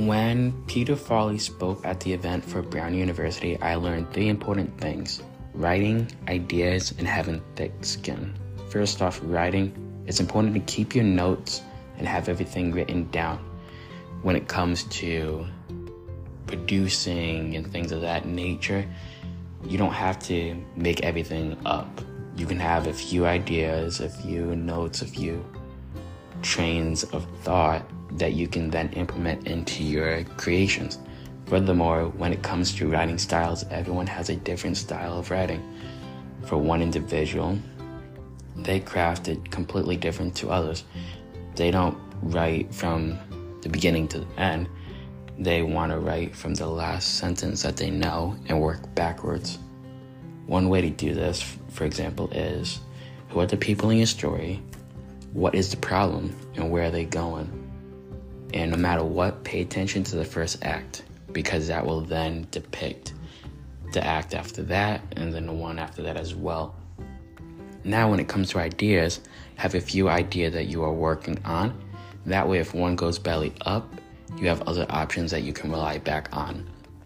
When Peter Farley spoke at the event for Brown University, I learned 3 important things: writing, ideas, and having thick skin. First off, writing. It's important to keep your notes and have everything written down. When it comes to producing and things of that nature, you don't have to make everything up. You can have a few ideas, a few notes, a few trains of thought that you can then implement into your creations. Furthermore, when it comes to writing styles, everyone has a different style of writing. For one individual, they craft it completely different to others. They don't write from the beginning to the end. They want to write from the last sentence that they know and work backwards. One way to do this, for example, is who are the people in your story, what is the problem, and where are they going? And no matter what, pay attention to the first act, because that will then depict the act after that and then the one after that as well. Now, when it comes to ideas, have a few ideas that you are working on. That way, if one goes belly up, you have other options that you can rely back on.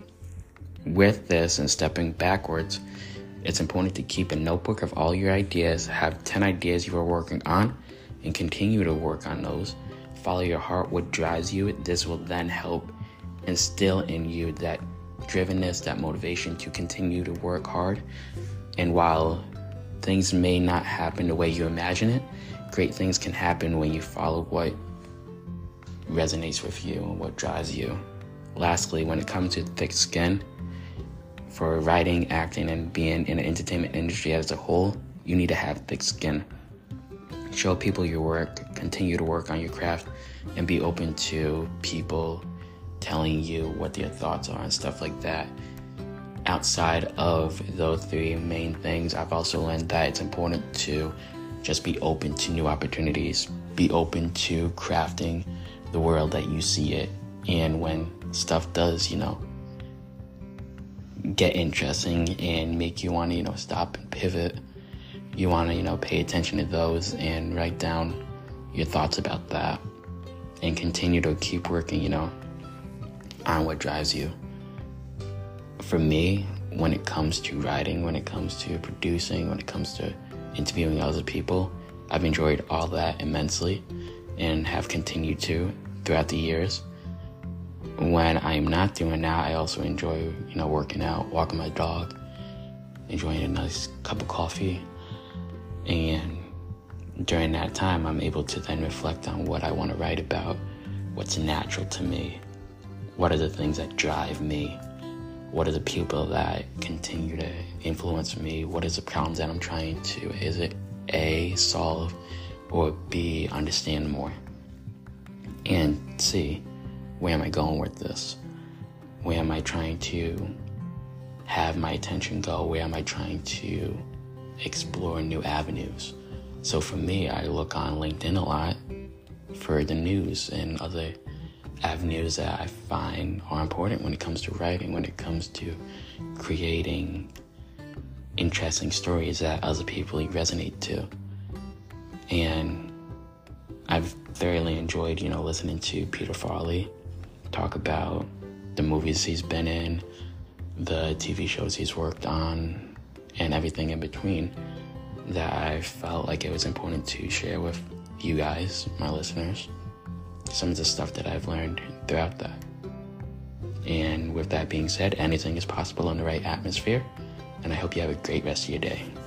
With this and stepping backwards, it's important to keep a notebook of all your ideas, have 10 ideas you are working on, and continue to work on those. Follow your heart, what drives you. This will then help instill in you that drivenness, that motivation to continue to work hard. And while things may not happen the way you imagine it, great things can happen when you follow what resonates with you and what drives you. Lastly, when it comes to thick skin, for writing, acting, and being in the entertainment industry as a whole, you need to have thick skin. Show people your work, continue to work on your craft, and be open to people telling you what their thoughts are and stuff like that. Outside of those 3 main things, I've also learned that it's important to just be open to new opportunities, be open to crafting the world that you see it. And when stuff does, get interesting and make you want to, stop and pivot, you want to, pay attention to those and write down your thoughts about that and continue to keep working, on what drives you. For me, when it comes to writing, when it comes to producing, when it comes to interviewing other people, I've enjoyed all that immensely and have continued to throughout the years. When I'm not doing that, I also enjoy, working out, walking my dog, enjoying a nice cup of coffee. And during that time, I'm able to then reflect on what I want to write about, what's natural to me, what are the things that drive me, what are the people that continue to influence me, what is the problems that I'm trying to, is it A, solve, or B, understand more? And C, where am I going with this? Where am I trying to have my attention go? Where am I trying to explore new avenues? So for me, I look on LinkedIn a lot for the news and other avenues that I find are important when it comes to writing, when it comes to creating interesting stories that other people resonate to. And I've thoroughly enjoyed, listening to Peter Farley talk about the movies he's been in, the TV shows he's worked on, and everything in between, that I felt like it was important to share with you guys, my listeners, some of the stuff that I've learned throughout that. And with that being said, anything is possible in the right atmosphere, and I hope you have a great rest of your day.